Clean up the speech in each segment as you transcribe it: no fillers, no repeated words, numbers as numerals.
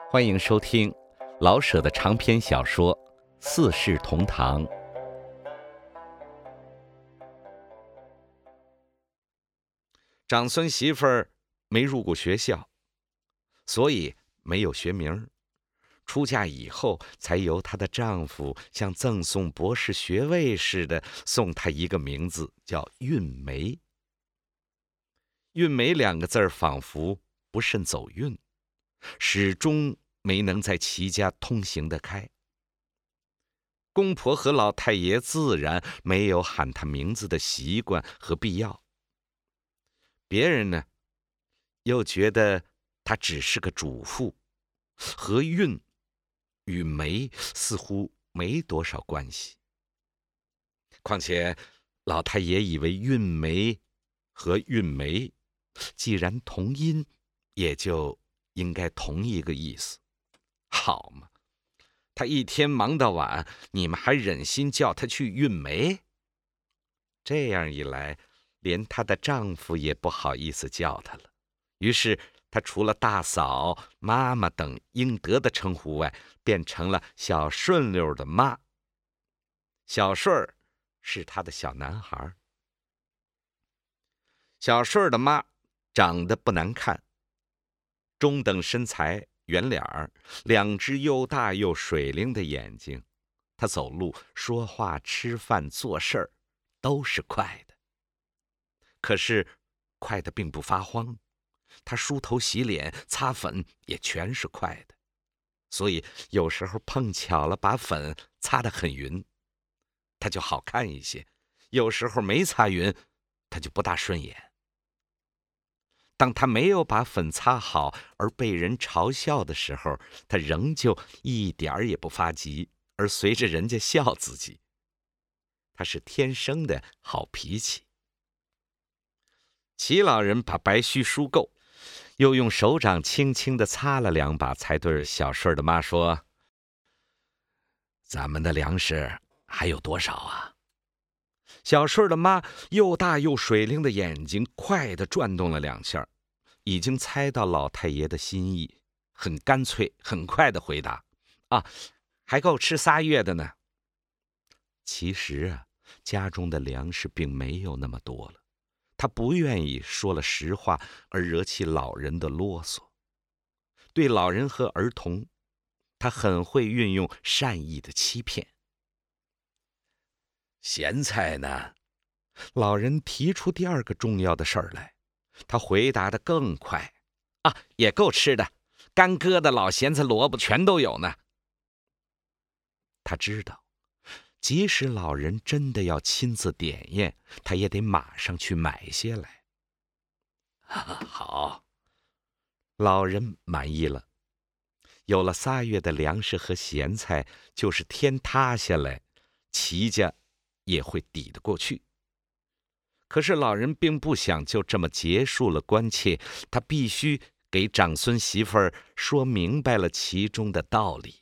欢迎收听老舍的长篇小说《四世同堂》。长孙媳妇儿没入过学校，所以没有学名。出嫁以后，才由她的丈夫像赠送博士学位似的送她一个名字，叫韵梅。韵梅两个字儿仿佛不甚走运，始终没能在齐家通行得开。公婆和老太爷自然没有喊她名字的习惯和必要。别人呢，又觉得她只是个主妇，和韵与梅似乎没多少关系。况且老太爷以为韵梅和韵梅既然同音，也就应该同一个意思。好嘛，他一天忙到晚，你们还忍心叫他去韵梅？这样一来，连她的丈夫也不好意思叫她了。于是她除了大嫂、妈妈等应得的称呼外，变成了小顺溜的妈。小顺儿是她的小男孩。小顺儿的妈长得不难看，中等身材，圆脸儿，两只又大又水灵的眼睛。她走路、说话、吃饭、做事儿都是快的。可是快的并不发慌，她梳头洗脸擦粉也全是快的，所以有时候碰巧了把粉擦得很匀，她就好看一些；有时候没擦匀，她就不大顺眼。当她没有把粉擦好而被人嘲笑的时候，她仍旧一点儿也不发急，而随着人家笑自己。她是天生的好脾气。齐老人把白须梳够，又用手掌轻轻地擦了两把，才对小顺的妈说：“咱们的粮食还有多少啊？”小顺的妈又大又水灵的眼睛快地转动了两下，已经猜到老太爷的心意，很干脆很快地回答：“啊，还够吃3月的呢。”其实啊，家中的粮食并没有那么多了。他不愿意说了实话而惹起老人的啰嗦。对老人和儿童，他很会运用善意的欺骗。咸菜呢？老人提出第二个重要的事儿来，他回答得更快：“啊，也够吃的，干疙瘩、老咸菜、萝卜全都有呢。”他知道，即使老人真的要亲自点验，他也得马上去买些来。好，老人满意了。有了3月的粮食和咸菜，就是天塌下来，齐家也会抵得过去。可是老人并不想就这么结束了关切，他必须给长孙媳妇儿说明白了其中的道理。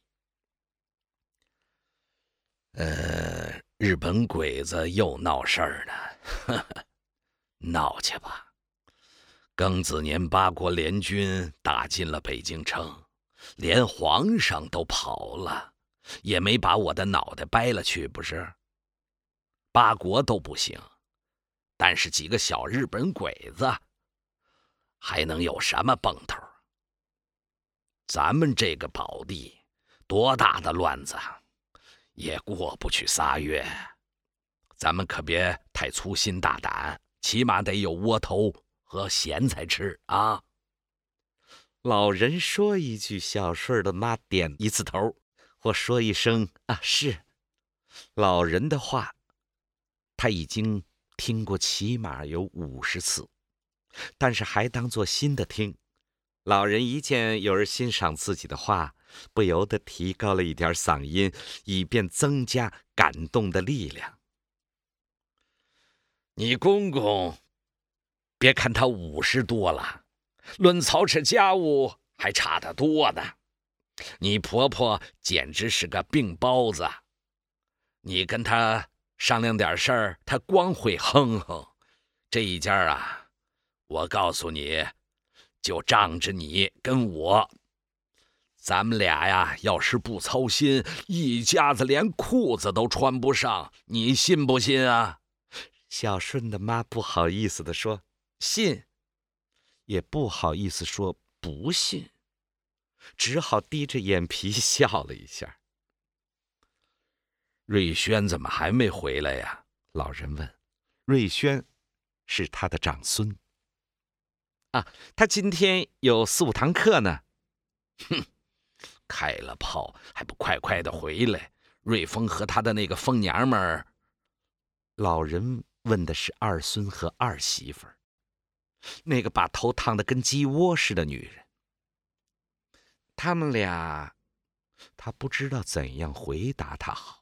日本鬼子又闹事儿呢，闹去吧。庚子年8国联军打进了北京城，连皇上都跑了，也没把我的脑袋掰了去，不是？8国都不行，但是几个小日本鬼子还能有什么蹦头？咱们这个宝地多大的乱子也过不去3月，咱们可别太粗心大胆，起码得有窝头和咸菜吃啊！老人说一句，小顺的妈点一次头，或说一声啊是。老人的话，他已经听过起码有50次，但是还当作新的听。老人一见有人欣赏自己的话，不由得提高了一点嗓音，以便增加感动的力量。你公公，别看他50多了，论操持家务还差得多呢。你婆婆简直是个病包子，你跟她商量点事儿，她光会哼哼。这一家啊，我告诉你，就仗着你跟我， 咱们俩呀，要是不操心，一家子连裤子都穿不上，你信不信啊？ 小顺的妈不好意思地说：“信。”也不好意思说不信，只好低着眼皮笑了一下。 瑞轩怎么还没回来呀？ 老人问。瑞轩是他的长孙。啊，他今天有4、5堂课呢。 哼，开了炮还不快快的回来？瑞丰和他的那个疯娘们儿。 老人问的是二孙和二媳妇儿，那个把头烫得跟鸡窝似的女人。他们俩，他不知道怎样回答他好。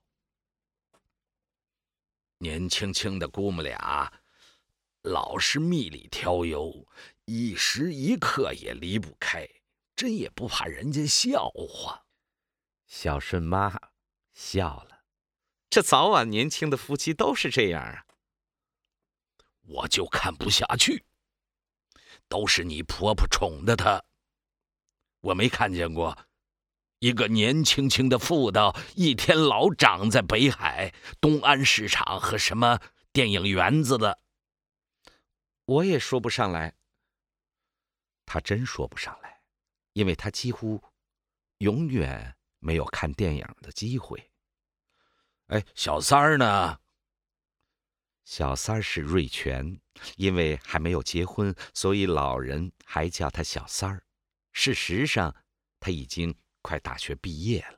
年轻轻的姑母俩，老是蜜里挑油，一时一刻也离不开，真也不怕人家笑话。 小顺妈笑了，这早晚年轻的夫妻都是这样啊。 我就看不下去，都是你婆婆宠的她。我没看见过一个年轻轻的妇道，一天老长在北海、东安市场和什么电影园子的。 我也说不上来。他真说不上来，因为他几乎永远没有看电影的机会。 哎，小三儿呢？ 小三儿是瑞全，因为还没有结婚，所以老人还叫他小三儿。事实上，他已经快大学毕业了。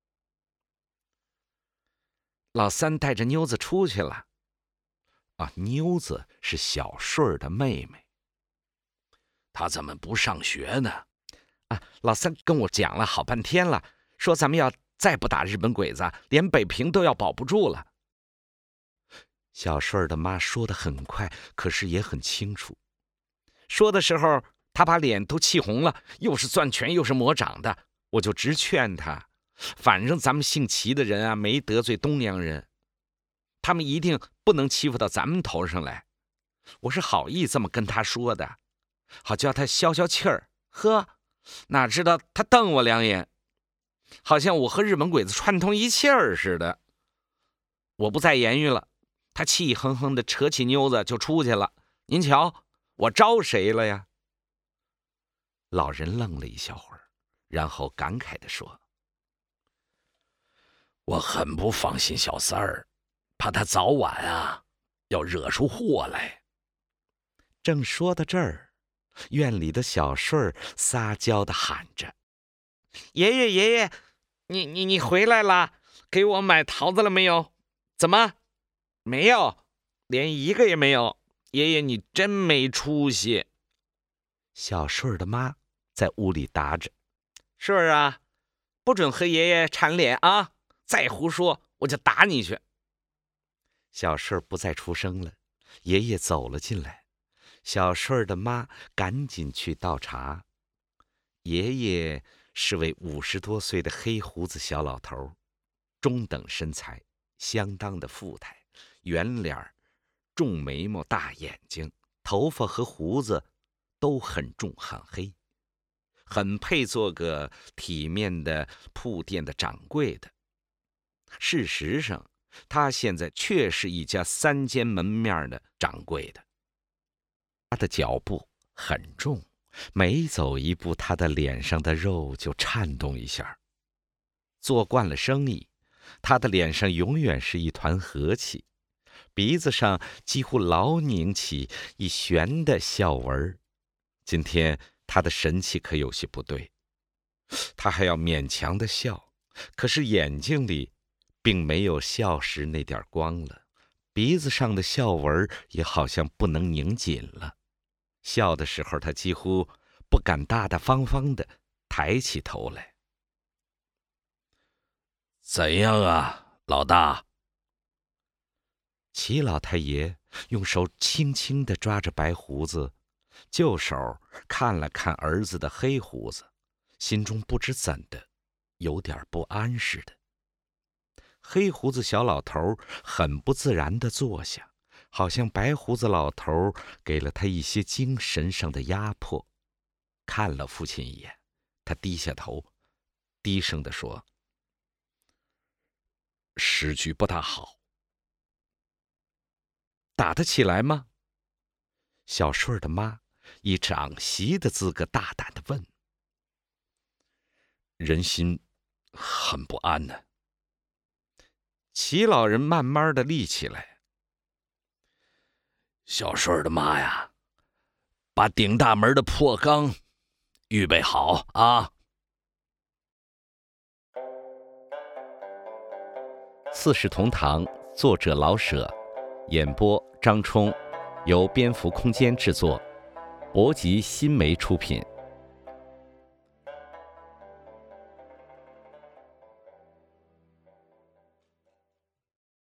老三带着妞子出去了。啊，妞子是小顺儿的妹妹。 她怎么不上学呢？ 啊，老三跟我讲了好半天了，说咱们要再不打日本鬼子，连北平都要保不住了。小顺儿的妈说得很快，可是也很清楚。说的时候，她把脸都气红了，又是攥拳又是魔掌的。我就直劝她，反正咱们姓齐的人啊，没得罪东洋人，他们一定不能欺负到咱们头上来。我是好意这么跟她说的，好叫她消消气儿。呵，哪知道她瞪我2眼，好像我和日本鬼子串通一气儿似的。我不再言语了，他气哼哼的扯起妞子就出去了。您瞧，我招谁了呀？老人愣了一小会儿，然后感慨地说：“ 我很不放心小三儿，怕他早晚啊要惹出祸来。” 正说到这儿，院里的小顺儿撒娇地喊着：“爷爷，爷爷，你回来了，给我买桃子了没有？怎么？没有，连一个也没有。爷爷，你真没出息。”小顺儿的妈在屋里答着：“顺儿啊，不准和爷爷缠脸啊！再胡说，我就打你去。”小顺儿不再出声了。爷爷走了进来，小顺儿的妈赶紧去倒茶。爷爷是位50多岁的黑胡子小老头，中等身材，相当的富态，圆脸，重眉毛，大眼睛，头发和胡子都很重很黑，很配做个体面的铺店的掌柜的。事实上，他现在确是一家3间门面的掌柜的。他的脚步很重，每走一步，他的脸上的肉就颤动一下。做惯了生意，他的脸上永远是一团和气，鼻子上几乎老拧起一悬的笑纹。今天他的神气可有些不对，他还要勉强的笑，可是眼睛里并没有笑时那点光了，鼻子上的笑纹也好像不能拧紧了。笑的时候，他几乎不敢大大方方的抬起头来。 怎样啊，老大？ 齐老太爷用手轻轻地抓着白胡子，旧手看了看儿子的黑胡子，心中不知怎的有点不安似的。黑胡子小老头很不自然地坐下，好像白胡子老头给了他一些精神上的压迫。看了父亲一眼，他低下头， 低声地说：“ 时局不大好。” 打得起来吗？小顺儿的妈以长媳的资格大胆地问。 人心很不安呢。 齐老人慢慢地立起来。 小顺儿的妈呀，把顶大门的破缸预备好啊！ 四世同堂，作者老舍，演播张冲，由蝙蝠空间制作，博吉新媒出品。